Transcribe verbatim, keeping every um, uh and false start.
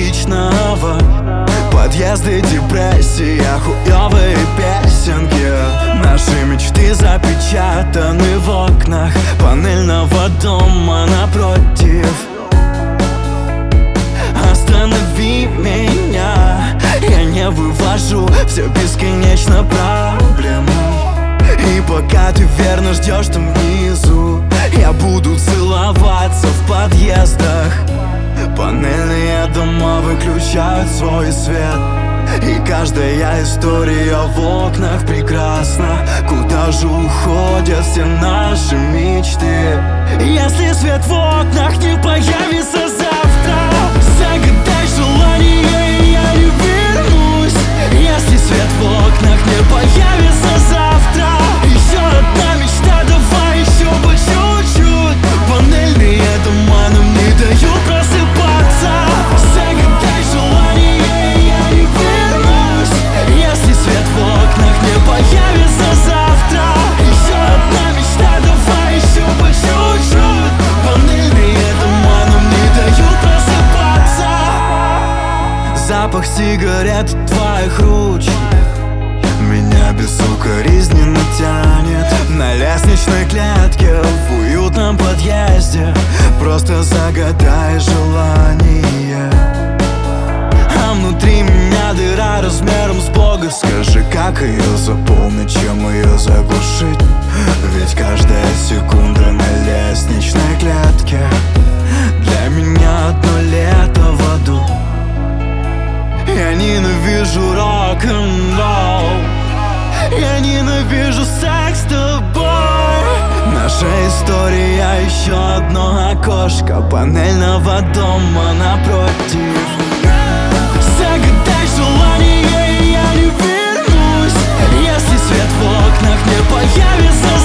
личного. Подъезды, депрессия, хуёвые песенки. Наши мечты запечатаны в окнах панельного дома напротив. Останови меня, я не вывожу, все бесконечно проблемы. И пока ты верно ждешь там внизу, я буду целоваться в подъездах. Панельные дома выключают свой свет, и каждая история в окнах прекрасна. Куда же уходят все наши мечты? Если свет в окнах не появится завтра, загадай желание, и я не вернусь. Если свет в окнах не появится завтра, еще одна мечта, давай еще по чуть-чуть. Панельные дома нам не дают просыпаться. Загадай желание, и я не вернусь. Если свет в окнах не появится завтра, еще одна мечта, давай еще по чуть-чуть. Панельные дома нам не дают просыпаться. Запах сигарет от твоих ручек меня безукоризненно тянет. На лестничной клетке в уютном подъезде просто загадай желание. А внутри меня дыра размером с Бога. Скажи, как ее заполнить, чем ее заглушить? Ведь каждая секунда на лестничной клетке для меня одно лето в аду. Я ненавижу рок-н-ролл, я ненавижу секс с тобой. Наша история еще одно окошко панельного дома напротив. Загадай желание, и я не вернусь. Если свет в окнах не появится